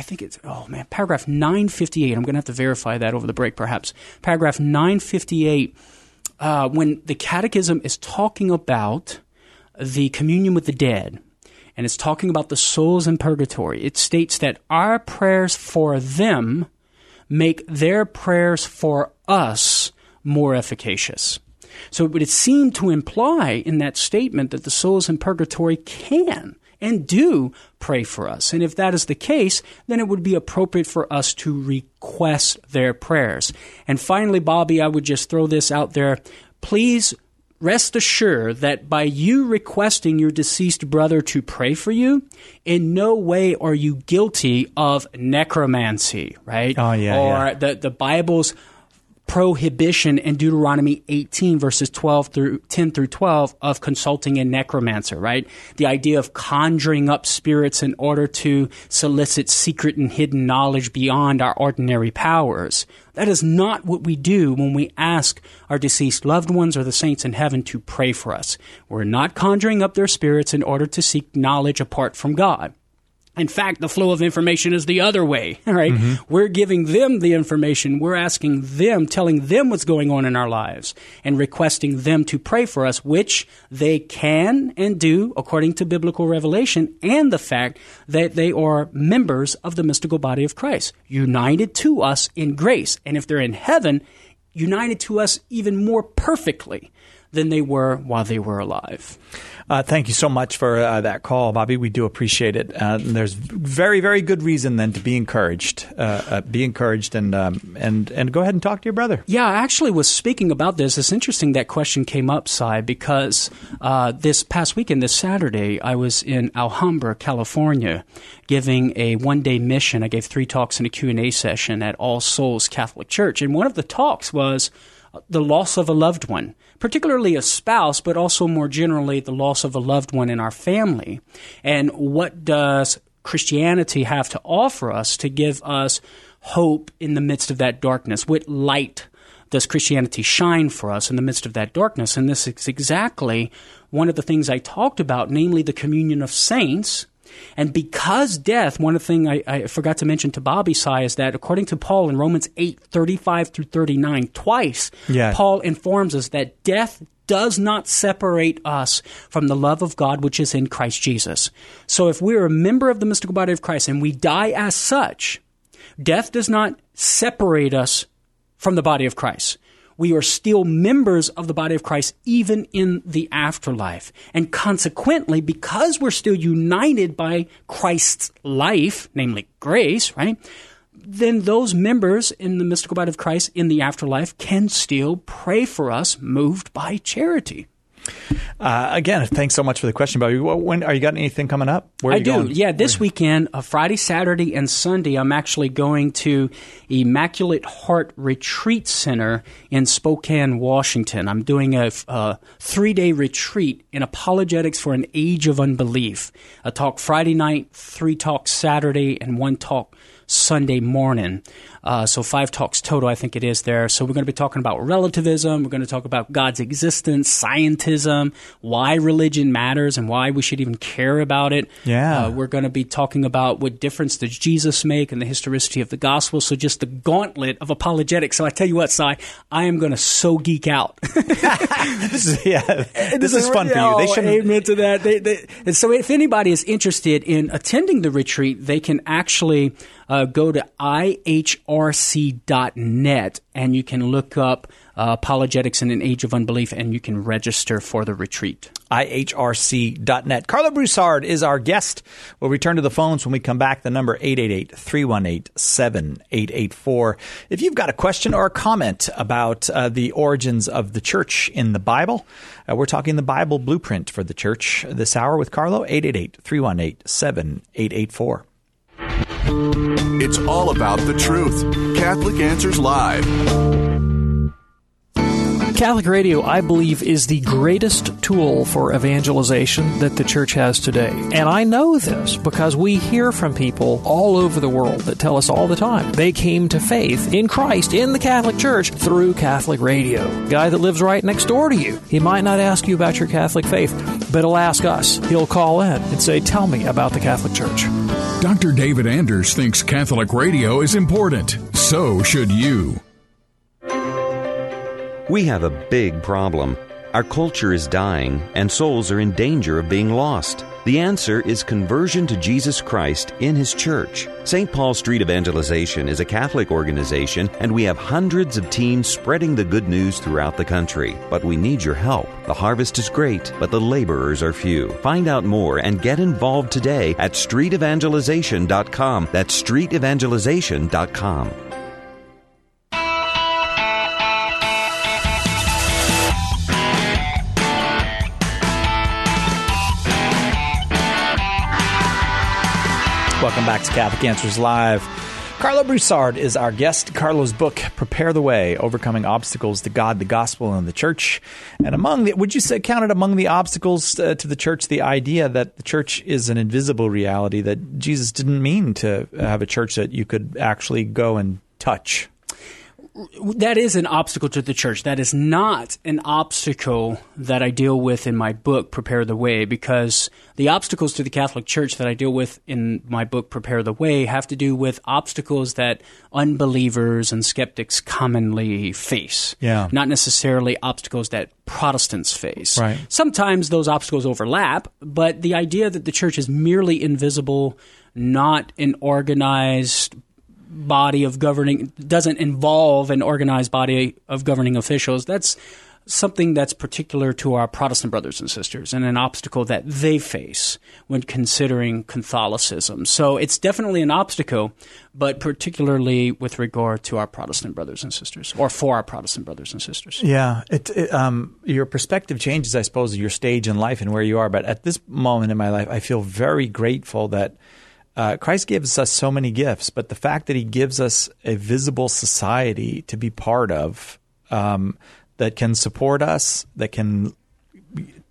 Speaker 3: 958, I'm going to have to verify that over the break perhaps. Paragraph 958, when the Catechism is talking about the communion with the dead, and it's talking about the souls in purgatory, it states that our prayers for them make their prayers for us more efficacious. So it would seem to imply in that statement that the souls in purgatory can and do pray for us. And if that is the case, then it would be appropriate for us to request their prayers. And finally, Bobby, I would just throw this out there. Please rest assured that by you requesting your deceased brother to pray for you, in no way are you guilty of necromancy, right?
Speaker 2: Oh, yeah.
Speaker 3: Or the Bible's prohibition in Deuteronomy 18, verses 10 through 12, of consulting a necromancer, right? The idea of conjuring up spirits in order to solicit secret and hidden knowledge beyond our ordinary powers. That is not what we do when we ask our deceased loved ones or the saints in heaven to pray for us. We're not conjuring up their spirits in order to seek knowledge apart from God. In fact, the flow of information is the other way, right? Mm-hmm. We're giving them the information. We're asking them, telling them what's going on in our lives and requesting them to pray for us, which they can and do according to biblical revelation and the fact that they are members of the mystical body of Christ, united to us in grace. And if they're in heaven, united to us even more perfectly than they were while they were alive.
Speaker 2: Thank you so much for that call, Bobby. We do appreciate it. There's very, very good reason then to be encouraged. Be encouraged and go ahead and talk to your brother.
Speaker 3: Yeah, I actually was speaking about this. It's interesting that question came up, Si, because this past weekend, this Saturday, I was in Alhambra, California, giving a one-day mission. I gave 3 talks and a Q&A session at All Souls Catholic Church. And one of the talks was the loss of a loved one, particularly a spouse, but also more generally the loss of a loved one in our family. And what does Christianity have to offer us to give us hope in the midst of that darkness? What light does Christianity shine for us in the midst of that darkness? And this is exactly one of the things I talked about, namely the communion of saints. And because death, one of the things I forgot to mention to Bobby Sy is that according to Paul in Romans 8:35 through 39, twice Paul informs us that death does not separate us from the love of God which is in Christ Jesus. So if we're a member of the mystical body of Christ and we die as such, death does not separate us from the body of Christ. We are still members of the body of Christ even in the afterlife. And consequently, because we're still united by Christ's life, namely grace, right? Then those members in the mystical body of Christ in the afterlife can still pray for us, moved by charity.
Speaker 2: Again, thanks so much for the question, Bobby. When are you got anything coming up? Where are you going?
Speaker 3: Yeah, this weekend, Friday, Saturday, and Sunday, I'm actually going to Immaculate Heart Retreat Center in Spokane, Washington. I'm doing a 3-day retreat in apologetics for an age of unbelief. A talk Friday night, 3 talks Saturday, and 1 talk Sunday morning. So 5 talks total, I think it is there. So we're going to be talking about relativism. We're going to talk about God's existence, scientism, why religion matters and why we should even care about it.
Speaker 2: Yeah.
Speaker 3: We're going to be talking about what difference does Jesus make and the historicity of the gospel. So just the gauntlet of apologetics. So I tell you what, Sy, I am going to so geek out.
Speaker 2: This is fun for you. They shouldn't.
Speaker 3: Amen to that. And so if anybody is interested in attending the retreat, they can actually go to ihrc.net and you can look up Apologetics in an Age of Unbelief and you can register for the retreat.
Speaker 2: ihrc.net. Carlo Broussard is our guest. We'll return to the phones when we come back. The number 888-318-7884. If you've got a question or a comment about the origins of the church in the Bible, we're talking the Bible blueprint for the church this hour with Carlo. 888-318-7884.
Speaker 5: It's all about the truth. Catholic Answers Live.
Speaker 13: Catholic radio, I believe, is the greatest tool for evangelization that the church has today. And I know this because we hear from people all over the world that tell us all the time they came to faith in Christ, in the Catholic Church, through Catholic radio. Guy that lives right next door to you, he might not ask you about your Catholic faith, but he'll ask us. He'll call in and say, tell me about the Catholic Church.
Speaker 14: Dr. David Anders thinks Catholic radio is important. So should you.
Speaker 15: We have a big problem. Our culture is dying, and souls are in danger of being lost. The answer is conversion to Jesus Christ in His church. St. Paul Street Evangelization is a Catholic organization, and we have hundreds of teams spreading the good news throughout the country. But we need your help. The harvest is great, but the laborers are few. Find out more and get involved today at streetevangelization.com. That's streetevangelization.com.
Speaker 2: Welcome back to Catholic Answers Live. Carlo Broussard is our guest. Carlo's book, Prepare the Way, Overcoming Obstacles to God, the Gospel, and the Church. And would you say, counted among the obstacles to the church, the idea that the church is an invisible reality, that Jesus didn't mean to have a church that you could actually go and touch?
Speaker 3: That is an obstacle to the church. That is not an obstacle that I deal with in my book, Prepare the Way, because the obstacles to the Catholic Church that I deal with in my book, Prepare the Way, have to do with obstacles that unbelievers and skeptics commonly face.
Speaker 2: Yeah.
Speaker 3: Not necessarily obstacles that Protestants face.
Speaker 2: Right.
Speaker 3: Sometimes those obstacles overlap, but the idea that the church is merely invisible, not an organized body of governing, doesn't involve an organized body of governing officials, that's something that's particular to our Protestant brothers and sisters and an obstacle that they face when considering Catholicism. So it's definitely an obstacle, but particularly with regard to our Protestant brothers and sisters, or for our Protestant brothers and sisters.
Speaker 2: Yeah. Your perspective changes, I suppose, your stage in life and where you are. But at this moment in my life, I feel very grateful that Christ gives us so many gifts, but the fact that He gives us a visible society to be part of that can support us, that can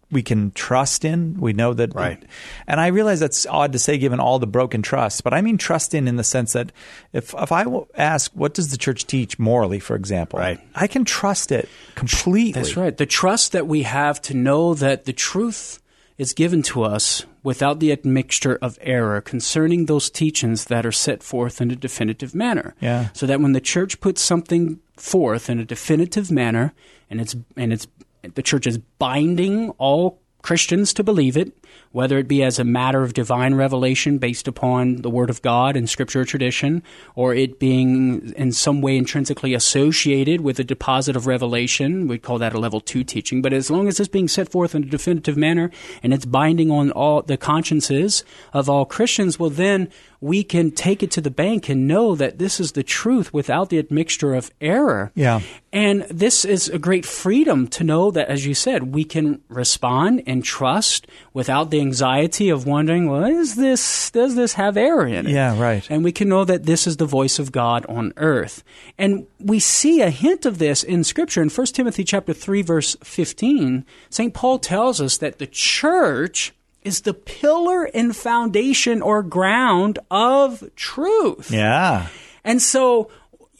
Speaker 2: we can trust in. We know that.
Speaker 3: Right.
Speaker 2: And I realize that's odd to say given all the broken trust, but I mean trust in the sense that if I ask, what does the church teach morally, for example,
Speaker 3: right,
Speaker 2: I can trust it completely.
Speaker 3: That's right. The trust that we have to know that the truth is given to us without the admixture of error concerning those teachings that are set forth in a definitive manner.
Speaker 2: Yeah.
Speaker 3: So that when the church puts something forth in a definitive manner, and the church is binding all Christians to believe it, whether it be as a matter of divine revelation based upon the Word of God and Scripture or tradition, or it being in some way intrinsically associated with a deposit of revelation. We'd call that a level 2 teaching. But as long as it's being set forth in a definitive manner and it's binding on all the consciences of all Christians, well, then we can take it to the bank and know that this is the truth without the admixture of error.
Speaker 2: Yeah.
Speaker 3: And this is a great freedom to know that, as you said, we can respond and trust without the anxiety of wondering, well, does this have error in it?
Speaker 2: Yeah, right.
Speaker 3: And we can know that this is the voice of God on earth. And we see a hint of this in Scripture. In 1 Timothy chapter 3, verse 15, St. Paul tells us that the church is the pillar and foundation or ground of truth.
Speaker 2: Yeah.
Speaker 3: And so,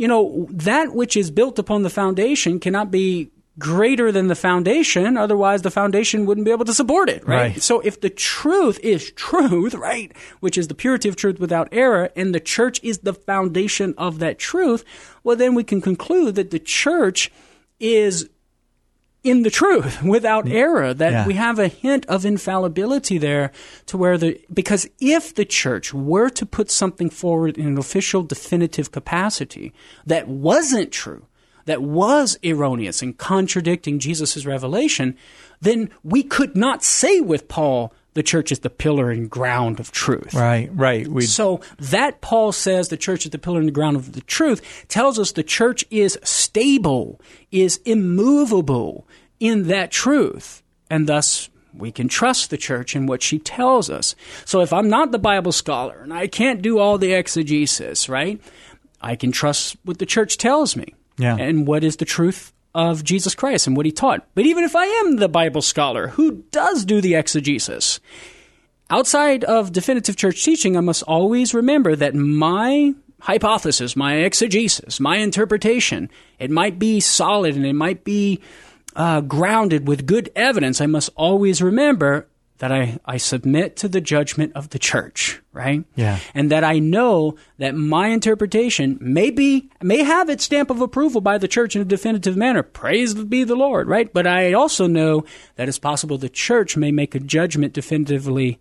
Speaker 3: that which is built upon the foundation cannot be greater than the foundation. Otherwise, the foundation wouldn't be able to support it, right? So if the truth is truth, right, which is the purity of truth without error, and the church is the foundation of that truth, well, then we can conclude that the church is in the truth without error, that we have a hint of infallibility there to where because if the church were to put something forward in an official definitive capacity that wasn't true, that was erroneous and contradicting Jesus' revelation, then we could not say with Paul, the church is the pillar and ground of truth.
Speaker 2: Right.
Speaker 3: So that Paul says the church is the pillar and the ground of the truth tells us the church is stable, is immovable in that truth, and thus we can trust the church in what she tells us. So if I'm not the Bible scholar and I can't do all the exegesis, right, I can trust what the church tells me and what is the truth of Jesus Christ and what he taught. But even if I am the Bible scholar who does do the exegesis, outside of definitive church teaching, I must always remember that my hypothesis, my exegesis, my interpretation, it might be solid and it might be grounded with good evidence. I must always remember that I submit to the judgment of the church, right?
Speaker 2: Yeah.
Speaker 3: And that I know that my interpretation may have its stamp of approval by the church in a definitive manner. Praise be the Lord, right? But I also know that it's possible the church may make a judgment definitively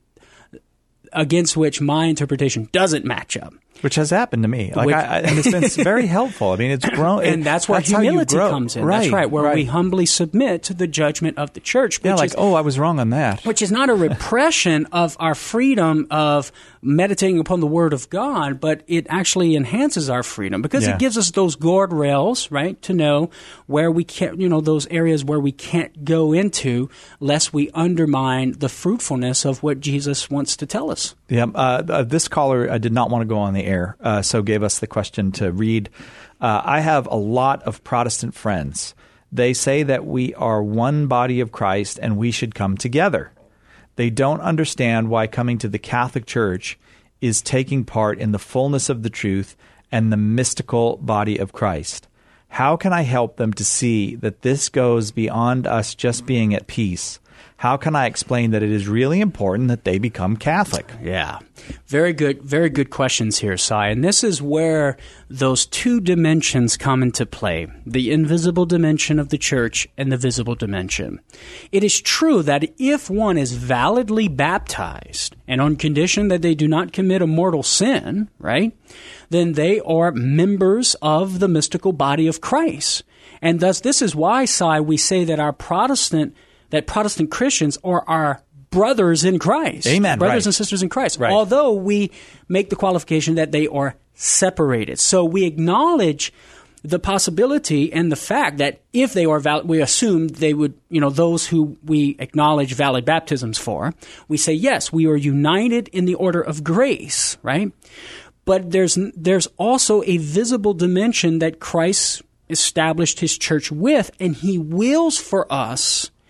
Speaker 3: against which my interpretation doesn't match up.
Speaker 2: Which has happened to me. And it's been very helpful. I mean, it's grown.
Speaker 3: And that's where humility comes in.
Speaker 2: Right,
Speaker 3: that's right, where we humbly submit to the judgment of the church. Which
Speaker 2: I was wrong on that.
Speaker 3: Which is not a repression of our freedom of meditating upon the Word of God, but it actually enhances our freedom because it gives us those guardrails, right, to know where we can't, those areas where we can't go into lest we undermine the fruitfulness of what Jesus wants to tell us.
Speaker 2: Yeah, this caller did not want to go on the air, so gave us the question to read. I have a lot of Protestant friends. They say that we are one body of Christ and we should come together. They don't understand why coming to the Catholic Church is taking part in the fullness of the truth and the mystical body of Christ. How can I help them to see that this goes beyond us just being at peace? How can I explain that it is really important that they become Catholic?
Speaker 3: Yeah. Very good questions here, Cy. And this is where those two dimensions come into play, the invisible dimension of the church and the visible dimension. It is true that if one is validly baptized, and on condition that they do not commit a mortal sin, right, then they are members of the mystical body of Christ. And thus, this is why, Cy, we say that Protestant Christians are our brothers in Christ.
Speaker 2: Amen.
Speaker 3: Brothers and sisters in Christ.
Speaker 2: Right.
Speaker 3: Although we make the qualification that they are separated. So we acknowledge the possibility and the fact that if they are valid, we assume they would, those who we acknowledge valid baptisms for, we say, yes, we are united in the order of grace, right? But there's also a visible dimension that Christ established his church with, and he wills for us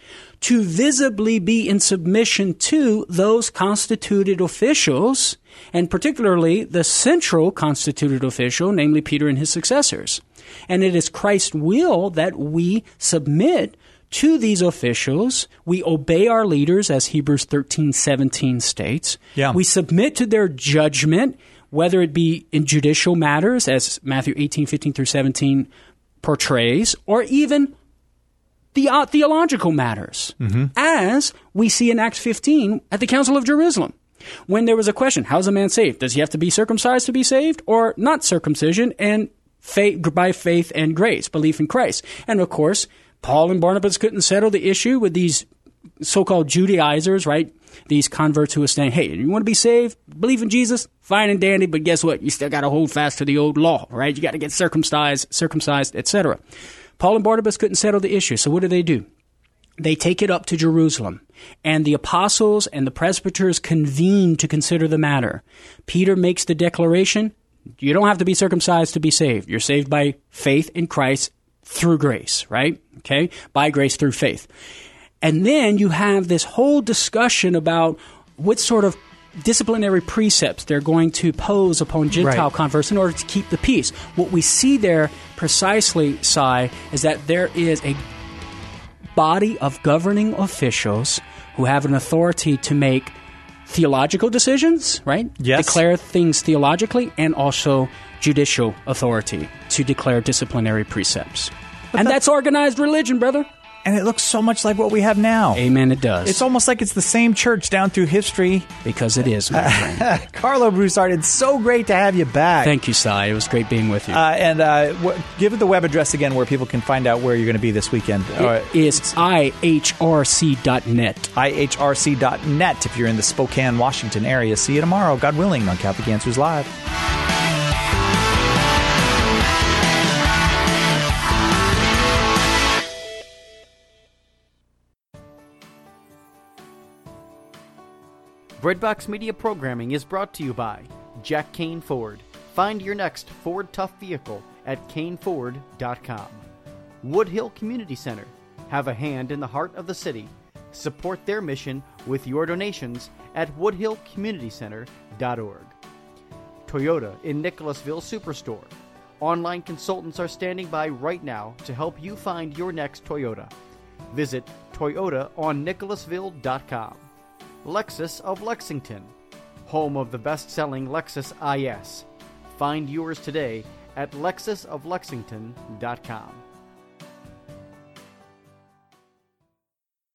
Speaker 3: to visibly be in submission to those constituted officials, and particularly the central constituted official, namely Peter and his successors. And it is Christ's will that we submit to these officials. We obey our leaders, as Hebrews 13:17 states.
Speaker 2: Yeah.
Speaker 3: We submit to their judgment, whether it be in judicial matters, as Matthew 18:15 through 17 portrays, or even theological matters, as we see in Acts 15 at the Council of Jerusalem. When there was a question, how's a man saved? Does he have to be circumcised to be saved, or not circumcision and by faith and grace, belief in Christ? And of course, Paul and Barnabas couldn't settle the issue with these so-called Judaizers, right? These converts who are saying, hey, you want to be saved? Believe in Jesus? Fine and dandy, but guess what? You still got to hold fast to the old law, right? You got to get circumcised, etc. Paul and Barnabas couldn't settle the issue, so what do? They take it up to Jerusalem, and the apostles and the presbyters convene to consider the matter. Peter makes the declaration, you don't have to be circumcised to be saved. You're saved by faith in Christ through grace, right? Okay? By grace through faith. And then you have this whole discussion about what sort of disciplinary precepts they're going to pose upon Gentile converts in order to keep the peace. What we see there precisely, Sai, is that there is a body of governing officials who have an authority to make theological decisions, right?
Speaker 2: Yes.
Speaker 3: Declare things theologically, and also judicial authority to declare disciplinary precepts. And that's organized religion, brother.
Speaker 2: And it looks so much like what we have now.
Speaker 3: Amen, it does.
Speaker 2: It's almost like it's the same church down through history.
Speaker 3: Because it is, my friend.
Speaker 2: Carlo Broussard, it's so great to have you back.
Speaker 3: Thank you, Sai. It was great being with you.
Speaker 2: Give it the web address again where people can find out where you're going to be this weekend.
Speaker 3: It is ihrc.net.
Speaker 2: ihrc.net if you're in the Spokane, Washington area. See you tomorrow, God willing, on Catholic Answers Live.
Speaker 1: Breadbox Media programming is brought to you by Jack Kane Ford. Find your next Ford Tough vehicle at caneford.com. Woodhill Community Center. Have a hand in the heart of the city. Support their mission with your donations at woodhillcommunitycenter.org. Toyota in Nicholasville Superstore. Online consultants are standing by right now to help you find your next Toyota. Visit toyotaonnicholasville.com. Lexus of Lexington, home of the best-selling Lexus IS. Find yours today at lexusoflexington.com.